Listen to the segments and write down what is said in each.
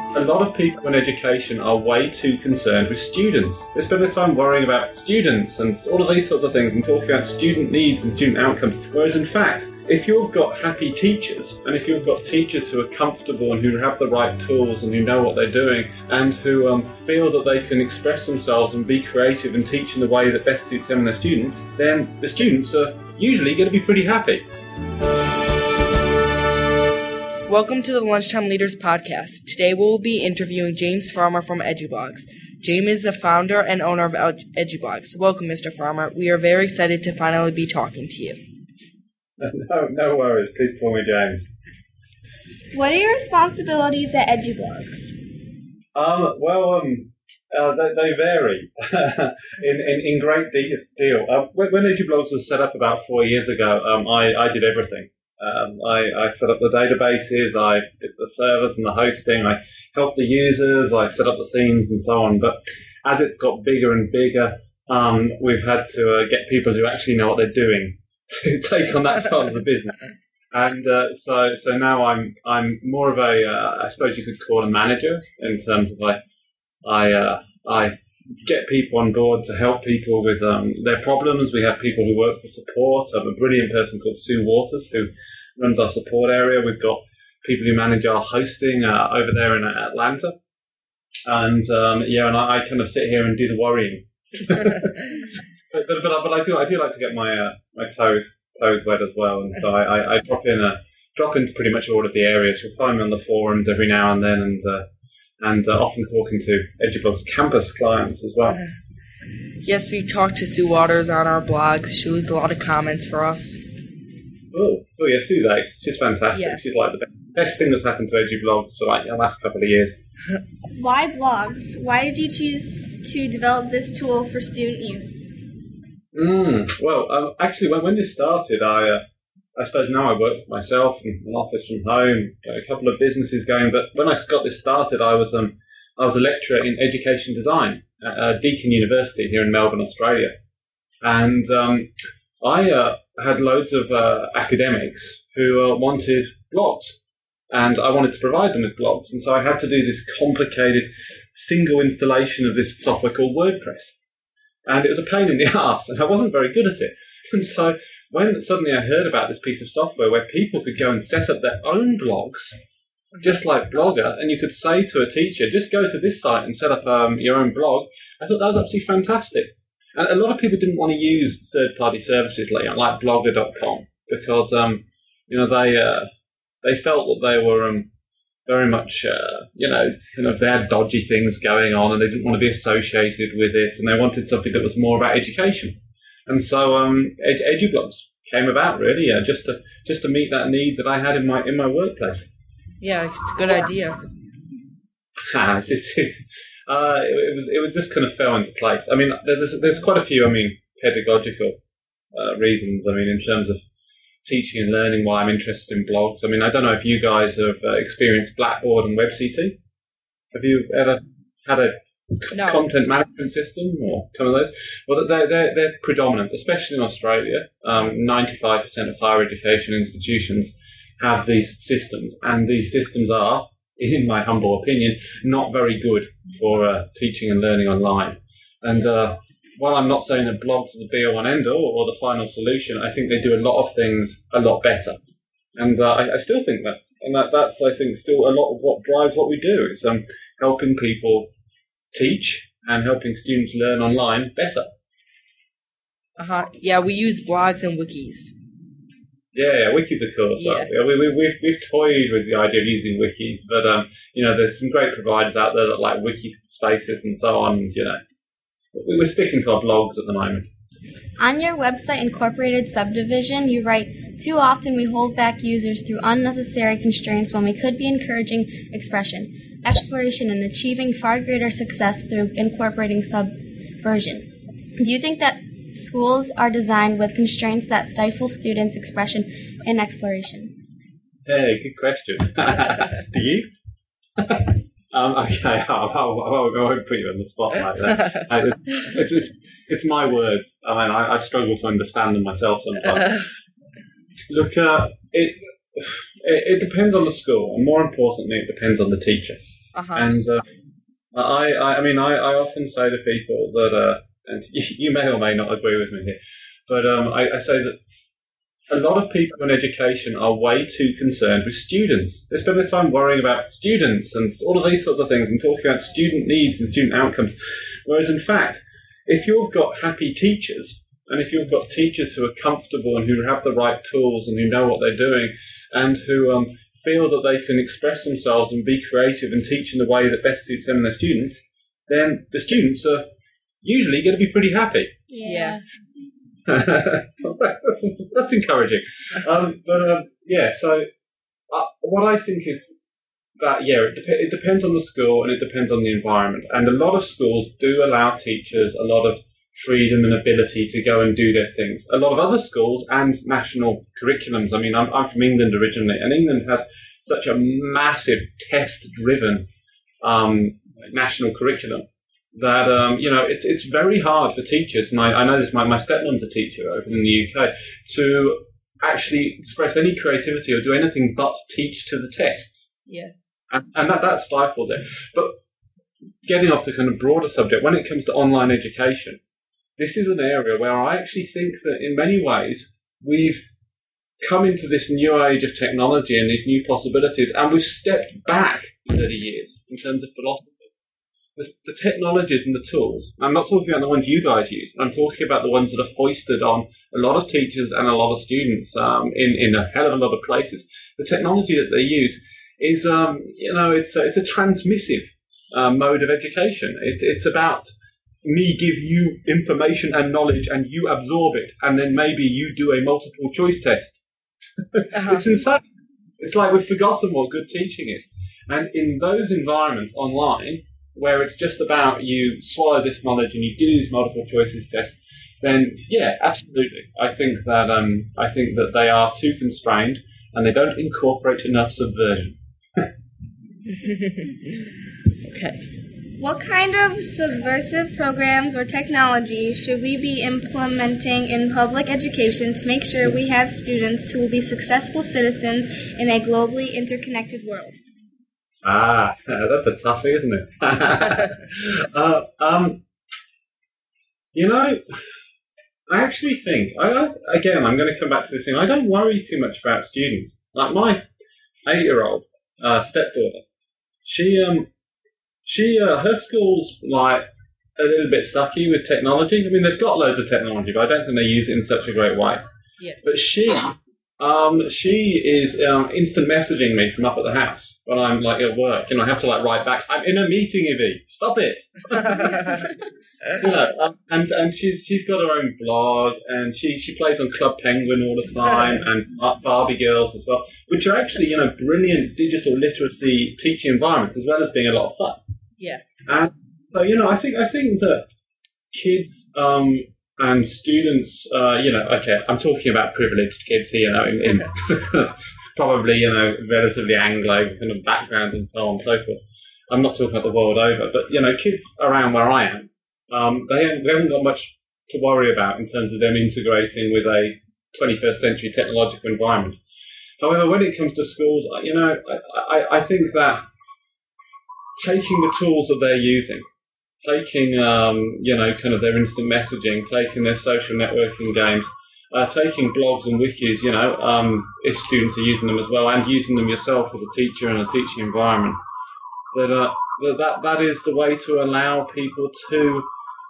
A lot of people in education are way too concerned with students. They spend their time worrying about students and all of these sorts of things and talking about student needs and student outcomes. Whereas in fact, if you've got happy teachers, and if you've got teachers who are comfortable and who have the right tools and who know what they're doing and who feel that they can express themselves and be creative and teach in the way that best suits them and their students, then the students are usually going to be pretty happy. Welcome to the Lunchtime Leaders Podcast. Today we'll be interviewing James Farmer from EduBlogs. James is the founder and owner of EduBlogs. Welcome, Mr. Farmer. We are very excited to finally be talking to you. No worries. Please call me James. What are your responsibilities at EduBlogs? They vary in great deal. When EduBlogs was set up about 4 years ago, I did everything. I set up the databases, I did the servers and the hosting, I helped the users, I set up the themes and so on. But as it's got bigger and bigger, we've had to get people who actually know what they're doing to take on that part of the business. And so now I'm more of a I suppose you could call a manager, in terms of I get people on board to help people with their problems. We have people who work for support. I have a brilliant person called Sue Waters who runs our support area. We've got people who manage our hosting over there in Atlanta. And I kind of sit here and do the worrying. but I do like to get my toes wet as well, and so I drop into pretty much all of the areas. You'll find me on the forums every now and then, and often talking to EduBlogs campus clients as well. Yes, we talked to Sue Waters on our blogs. She leaves a lot of comments for us. Oh yeah, Sue's ace. She's fantastic. Yeah. She's like the best thing that's happened to EduBlogs for like the last couple of years. Why blogs? Why did you choose to develop this tool for student use? Actually, when this started, I suppose now I work for myself in an office from home, got a couple of businesses going. But when I got this started, I was a lecturer in education design at Deakin University here in Melbourne, Australia, and I had loads of academics who wanted blogs, and I wanted to provide them with blogs, and so I had to do this complicated single installation of this software called WordPress. And it was a pain in the arse, and I wasn't very good at it. And so when suddenly I heard about this piece of software where people could go and set up their own blogs, just like Blogger, and you could say to a teacher, just go to this site and set up your own blog, I thought that was absolutely fantastic. And a lot of people didn't want to use third-party services like Blogger.com because they felt that they were very much, they had dodgy things going on and they didn't want to be associated with it, and they wanted something that was more about education. And so EduBlogs came about really, just to meet that need that I had in my workplace. Yeah, it's a good idea. It was just kind of fell into place. I mean, there's quite a few, pedagogical reasons. In terms of teaching and learning, why I'm interested in blogs. I don't know if you guys have experienced Blackboard and WebCT. Have you ever had a content management system or some of those? Well, they're predominant, especially in Australia. 95% of higher education institutions have these systems, and these systems are, in my humble opinion, not very good for teaching and learning online. And while I'm not saying that blogs are the be-all and end-all or the final solution, I think they do a lot of things a lot better. And I still think that. And that's, I think, still a lot of what drives what we do. It's helping people teach and helping students learn online better. Yeah, we use blogs and wikis. Yeah, wikis are cool as well. Yeah. We've toyed with the idea of using wikis, but there's some great providers out there that like Wikispaces and so on. We're sticking to our blogs at the moment. On your website, Incorporated Subdivision, you write, "Too often we hold back users through unnecessary constraints when we could be encouraging expression, exploration, and achieving far greater success through incorporating subversion." Do you think that schools are designed with constraints that stifle students' expression and exploration? Hey, good question. Do you? Okay, I won't put you on the spot like that. It's my words. I struggle to understand them myself sometimes. Look, it depends on the school, and more importantly, it depends on the teacher. And I mean, I often say to people that, and you may or may not agree with me here, but I say that a lot of people in education are way too concerned with students. They spend their time worrying about students and all of these sorts of things and talking about student needs and student outcomes. Whereas, in fact, if you've got happy teachers, and if you've got teachers who are comfortable and who have the right tools and who know what they're doing and who feel that they can express themselves and be creative and teach in the way that best suits them and their students, then the students are usually going to be pretty happy. Yeah. That's encouraging. So what I think is that, it depends on the school and it depends on the environment. And a lot of schools do allow teachers a lot of freedom and ability to go and do their things. A lot of other schools and national curriculums, I mean, I'm from England originally, and England has such a massive test-driven national curriculum that, it's very hard for teachers, and I know this, my stepmom's a teacher over in the UK, to actually express any creativity or do anything but teach to the tests. Yeah. And that stifles it. But getting off the kind of broader subject, when it comes to online education, this is an area where I actually think that in many ways we've come into this new age of technology and these new possibilities, and we've stepped back 30 years in terms of philosophy. The technologies and the tools, I'm not talking about the ones you guys use, I'm talking about the ones that are foisted on a lot of teachers and a lot of students in a hell of a lot of places. The technology that they use is, it's a transmissive mode of education. It's about me give you information and knowledge and you absorb it, and then maybe you do a multiple choice test. It's insane. It's like we've forgotten what good teaching is. And in those environments online, where it's just about you swallow this knowledge and you do these multiple choices tests, then yeah, absolutely. I think that they are too constrained and they don't incorporate enough subversion. Okay. What kind of subversive programs or technology should we be implementing in public education to make sure we have students who will be successful citizens in a globally interconnected world? That's a toughie, isn't it? I actually think, again, I'm going to come back to this thing. I don't worry too much about students. Like my 8-year-old stepdaughter, her school's like a little bit sucky with technology. I mean, they've got loads of technology, but I don't think they use it in such a great way. Yeah. But she is instant messaging me from up at the house when I'm like at work, and I have to like write back, I'm in a meeting, Evie, stop it. And she's got her own blog, and she plays on Club Penguin all the time, and Barbie Girls as well, which are actually brilliant digital literacy teaching environments as well as being a lot of fun. Yeah. And so I think that kids and students, I'm talking about privileged kids here, in probably, relatively Anglo kind of backgrounds and so on and so forth. I'm not talking about the world over, but, kids around where I am, they haven't got much to worry about in terms of them integrating with a 21st century technological environment. However, when it comes to schools, I think that taking the tools that they're using, taking, kind of their instant messaging, taking their social networking games, taking blogs and wikis, if students are using them as well, and using them yourself as a teacher in a teaching environment, that is the way to allow people to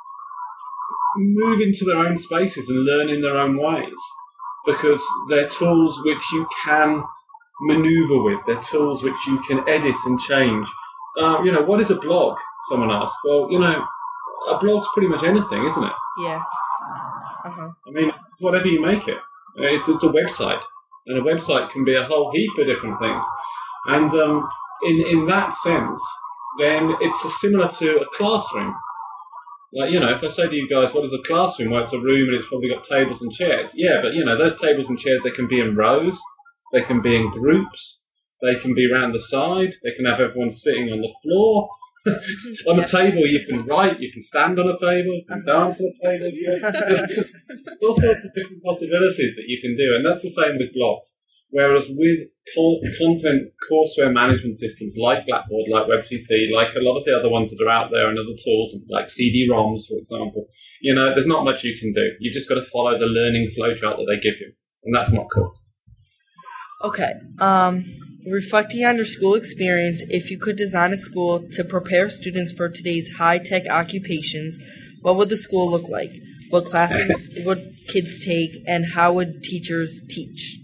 move into their own spaces and learn in their own ways, because they're tools which you can maneuver with, they're tools which you can edit and change. What is a blog? Someone asked. Well, a blog's pretty much anything, isn't it? Yeah. I mean, whatever you make it. It's a website, and a website can be a whole heap of different things. And in that sense, then it's similar to a classroom. Like, if I say to you guys, what is a classroom? Well, it's a room and it's probably got tables and chairs. Yeah, but, those tables and chairs, they can be in rows, they can be in groups, they can be around the side, they can have everyone sitting on the floor. On a table, you can write, you can stand on a table, you can dance on a table. All sorts of different possibilities that you can do, and that's the same with blogs. Whereas with content courseware management systems like Blackboard, like WebCT, like a lot of the other ones that are out there and other tools like CD-ROMs, for example, there's not much you can do. You just got to follow the learning flowchart that they give you, and that's not cool. Okay. Reflecting on your school experience, if you could design a school to prepare students for today's high-tech occupations, what would the school look like? What classes would kids take, and how would teachers teach?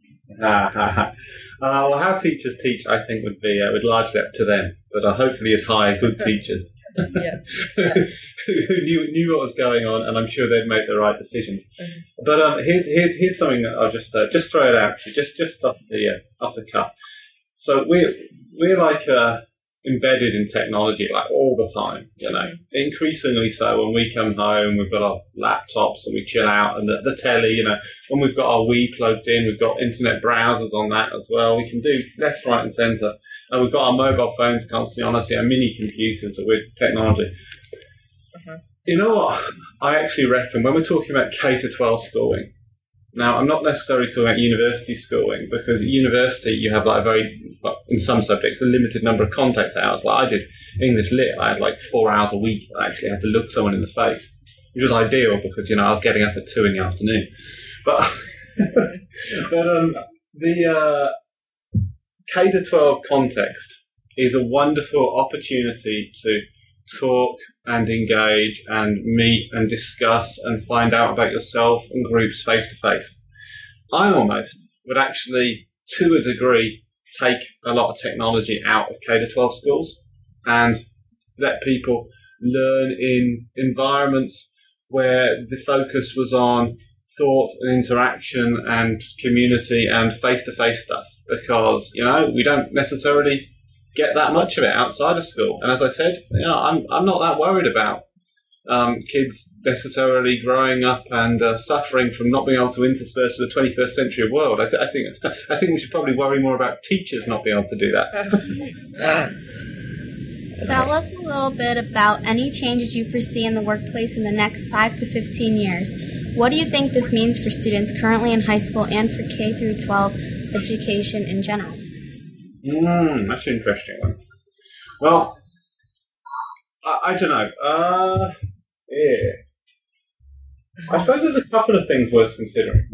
Well, how teachers teach, I think, would be largely up to them. But hopefully, you'd hire good teachers who knew what was going on, and I'm sure they'd make the right decisions. But here's something that I'll just throw it out to you, just off the cuff. So we're like embedded in technology like all the time, increasingly so. When we come home, we've got our laptops and we chill out, and the telly, when we've got our Wii plugged in, we've got internet browsers on that as well. We can do left, right and centre. And we've got our mobile phones constantly on us, mini computers with technology. You know what? I actually reckon when we're talking about K-12 schooling, now I'm not necessarily talking about university schooling, because at university you have in some subjects, a limited number of contact hours. Like I did English Lit, I had like 4 hours a week. I actually had to look someone in the face, which was ideal because, I was getting up at 2 in the afternoon. But, the K-12 context is a wonderful opportunity to talk and engage and meet and discuss and find out about yourself and groups face to face. I almost would actually, to a degree, take a lot of technology out of K-12 schools and let people learn in environments where the focus was on thought and interaction and community and face-to-face stuff, because, we don't necessarily get that much of it outside of school. And as I said, I'm not that worried about kids necessarily growing up and suffering from not being able to intersperse with the 21st century world. I think we should probably worry more about teachers not being able to do that. Tell us a little bit about any changes you foresee in the workplace in the next 5 to 15 years. What do you think this means for students currently in high school and for K through 12 education in general? That's an interesting one. Well, I don't know. I suppose there's a couple of things worth considering.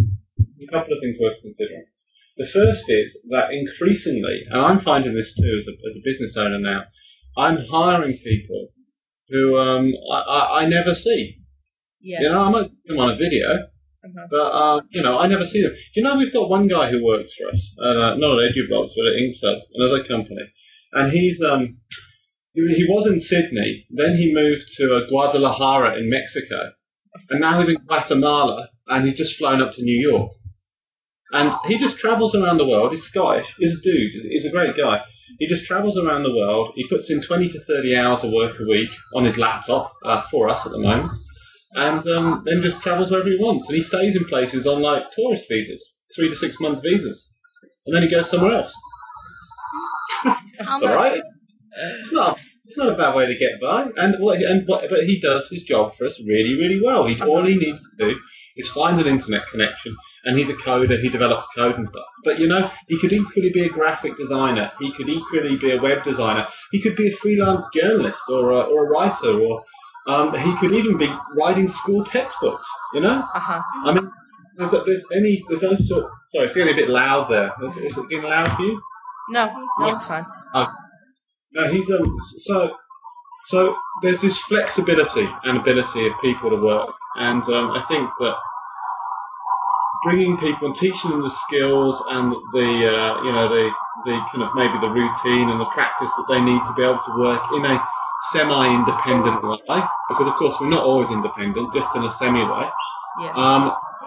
The first is that increasingly, and I'm finding this too as a business owner now, I'm hiring people who I never see. Yeah. I might see them on a video, but I never see them. We've got one guy who works for us, not at EduBlogs, but at Inksub, another company, and he's he was in Sydney, then he moved to Guadalajara in Mexico, and now he's in Guatemala, and he's just flown up to New York, and he just travels around the world. He's Scottish. He's a dude. He's a great guy. He just travels around the world. He puts in 20 to 30 hours of work a week on his laptop for us at the moment. And then just travels wherever he wants. And he stays in places on like tourist visas, 3 to 6 month visas. And then he goes somewhere else. That's all right. It's not a bad way to get by. But he does his job for us really, really well. All he needs to do is find an internet connection. And he's a coder, he develops code and stuff. But, he could equally be a graphic designer. He could equally be a web designer. He could be a freelance journalist or a writer, or he could even be writing school textbooks, I mean, there's no sort. Sorry, it's getting a bit loud there. Is it getting loud for you? No, it's fine. No, he's so there's this flexibility and ability of people to work, and I think that bringing people and teaching them the skills and the kind of maybe the routine and the practice that they need to be able to work in a semi-independent way, because of course we're not always independent, just in a semi way. Yeah.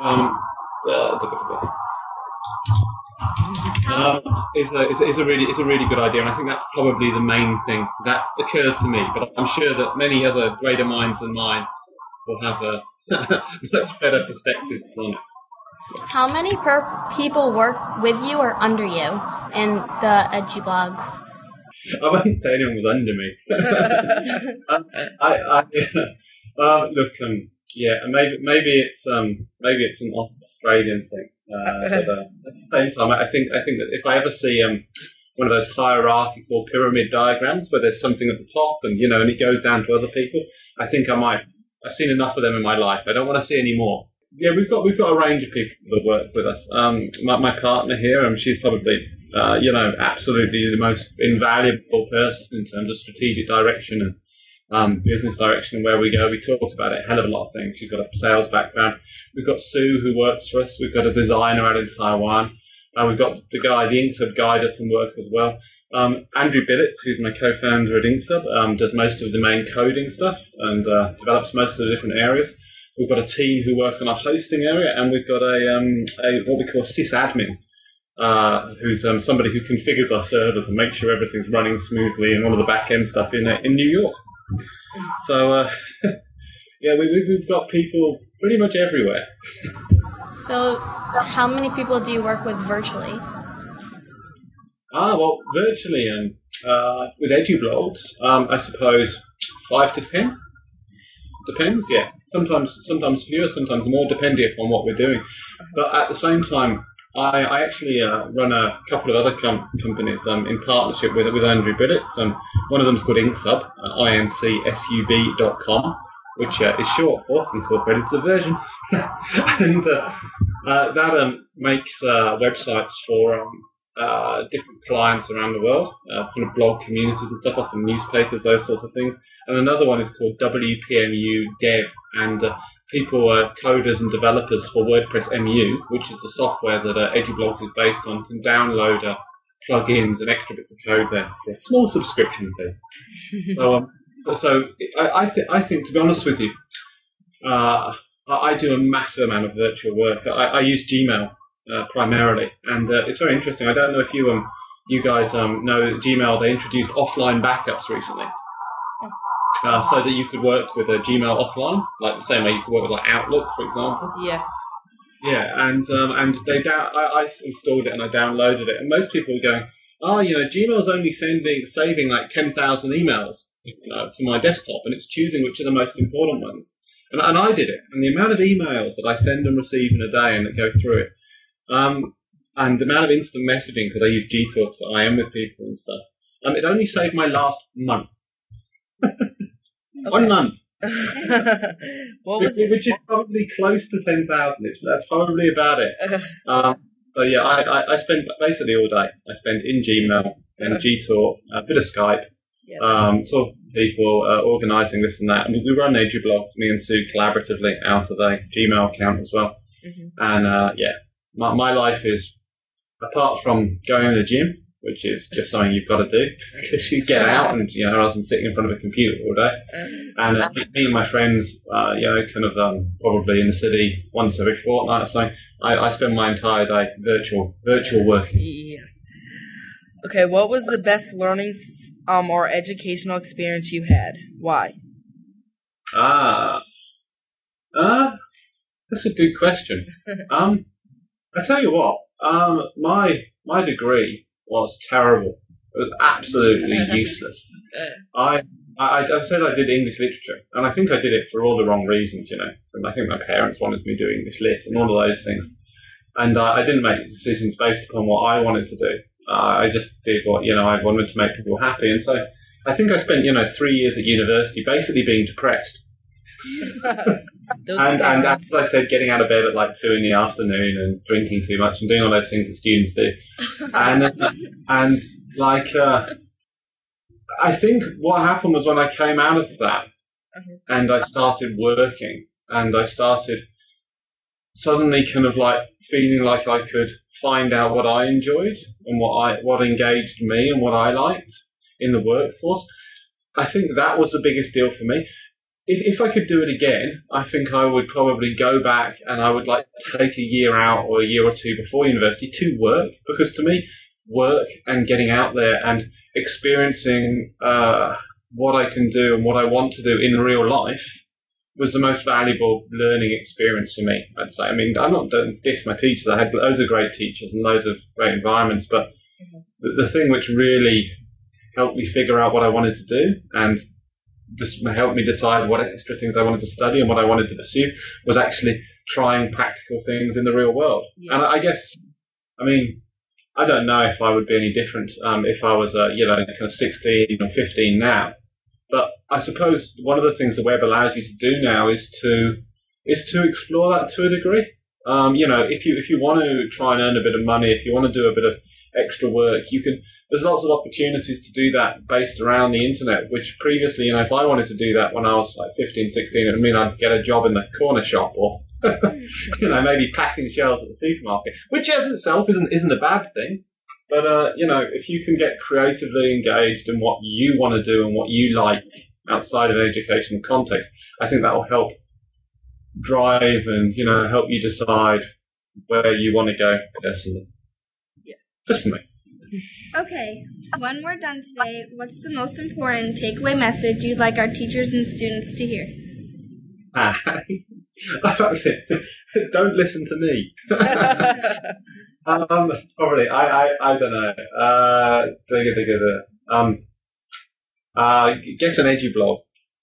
Is a really good idea, and I think that's probably the main thing that occurs to me. But I'm sure that many other greater minds than mine will have a much better perspective on it. How many people work with you or under you in the EduBlogs? I won't say anyone was under me. Look, Yeah, and maybe it's an Australian thing. But at the same time, I think that if I ever see one of those hierarchical pyramid diagrams where there's something at the top and and it goes down to other people, I think I've seen enough of them in my life. I don't want to see any more. Yeah, we've got a range of people that work with us. My partner here, she's probably absolutely the most invaluable person in terms of strategic direction and business direction and where we go. We talk about it, a hell of a lot of things. She's got a sales background. We've got Sue who works for us. We've got a designer out in Taiwan. We've got the Inksub guy does some work as well. Andrew Billets, who's my co-founder at Inksub, does most of the main coding stuff and develops most of the different areas. We've got a team who work on our hosting area, and we've got a what we call a sysadmin, who's somebody who configures our servers and makes sure everything's running smoothly and all of the back-end stuff in New York. So, we've got people pretty much everywhere. So, how many people do you work with virtually? Well, virtually, with EduBlogs, I suppose 5 to 10. Depends, yeah. Sometimes fewer, sometimes more, depending upon what we're doing. But at the same time, I actually run a couple of other companies in partnership with Andrew Billets. One of them is called Inksub, incsub.com, which is short for Incorporated Subversion. And that makes websites for different clients around the world, kind of blog communities and stuff, often newspapers, those sorts of things. And another one is called WPMU Dev, and people, coders and developers for WordPress MU, which is the software that EduBlogs is based on, can download plugins and extra bits of code there for a small subscription fee. So I think, to be honest with you, I do a massive amount of virtual work. I use Gmail primarily, and it's very interesting. I don't know if you guys know that Gmail, they introduced offline backups recently. So that you could work with a Gmail offline, like the same way you could work with like Outlook, for example. Yeah. Yeah, and I installed it and I downloaded it, and most people were going, Gmail's only saving like 10,000 emails, to my desktop, and it's choosing which are the most important ones. And I did it, and the amount of emails that I send and receive in a day and that go through it, and the amount of instant messaging, because I use Gtalk, so I am with people and stuff, it only saved my last month. Okay. 1 month. Which is probably close to 10,000. That's probably about it. So yeah, I spend basically all day. I spend in Gmail and Gtalk, a bit of Skype, talking to people, organising this and that. And we run EduBlogs, me and Sue, collaboratively out of a Gmail account as well. Mm-hmm. And my life is, apart from going to the gym, which is just something you've got to do because you get out and rather than sitting in front of a computer all day. And me and my friends, probably in the city once every fortnight or so. I spend my entire day virtual working. Yeah. Okay, what was the best learning or educational experience you had? Why? That's a good question. I tell you what, my degree was terrible. It was absolutely useless. I said I did English literature, and I think I did it for all the wrong reasons, And I think my parents wanted me to do English lit and all of those things. And I didn't make decisions based upon what I wanted to do. I just did what, I wanted to make people happy. And so I think I spent, 3 years at university basically being depressed. and as I said, getting out of bed at like 2 in the afternoon and drinking too much and doing all those things that students do. And I think what happened was when I came out of that and I started working and I started suddenly kind of like feeling like I could find out what I enjoyed and what engaged me and what I liked in the workforce. I think that was the biggest deal for me. If I could do it again, I think I would probably go back and I would like take a year out or a year or two before university to work, because to me, work and getting out there and experiencing what I can do and what I want to do in real life was the most valuable learning experience for me, I'd say. I mean, I'm not going to diss my teachers. I had loads of great teachers and loads of great environments, but the thing which really helped me figure out what I wanted to do and just helped me decide what extra things I wanted to study and what I wanted to pursue was actually trying practical things in the real world. Yeah. And I guess, I mean, I don't know if I would be any different if I was, kind of 16 or 15 now. But I suppose one of the things the web allows you to do now is to explore that to a degree. If you want to try and earn a bit of money, if you want to do a bit of extra work, there's lots of opportunities to do that based around the internet, which previously, if I wanted to do that when I was like 15, 16, it would mean I'd get a job in the corner shop or, maybe packing shelves at the supermarket, which as itself isn't a bad thing. But, if you can get creatively engaged in what you want to do and what you like outside of an educational context, I think that will help drive and, help you decide where you want to go personally. Yeah. Just for me. Okay, when we're done today, what's the most important takeaway message you'd like our teachers and students to hear? Don't listen to me. Probably, I don't know. Get an EduBlog.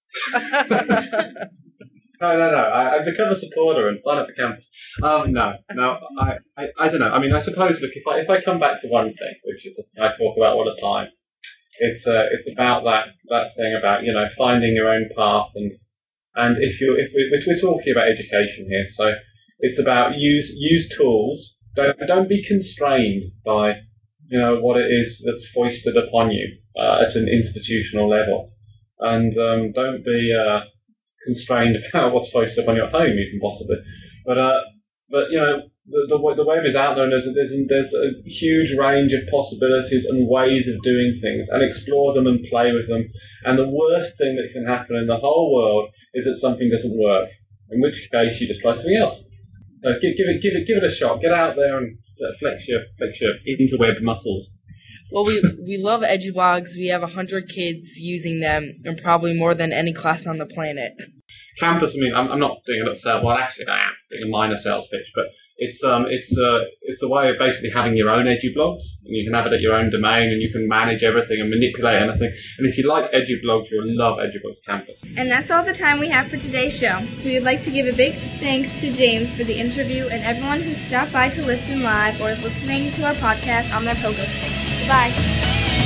No. I've become a supporter and sign up for campus. I don't know. I mean, I suppose, look, if I come back to one thing, which is I talk about all the time, it's about that thing about, finding your own path and if we're talking about education here, so it's about use tools. Don't be constrained by, what it is that's foisted upon you at an institutional level, and don't be constrained about what's foisted upon your home, even possibly. But the web is out there, and there's a huge range of possibilities and ways of doing things, and explore them and play with them. And the worst thing that can happen in the whole world is that something doesn't work, in which case you just try something else. So give it a shot. Get out there and flex your interweb muscles. Well, we love EduBlogs. We have 100 kids using them, and probably more than any class on the planet. Campus. I mean, I'm not doing a little sales. Well, actually, I am doing a minor sales pitch, but it's a way of basically having your own EduBlogs, and you can have it at your own domain, and you can manage everything and manipulate anything. And if you like EduBlogs, you'll love EduBlogs Campus. And that's all the time we have for today's show. We would like to give a big thanks to James for the interview and everyone who stopped by to listen live or is listening to our podcast on their pogo stick. Goodbye.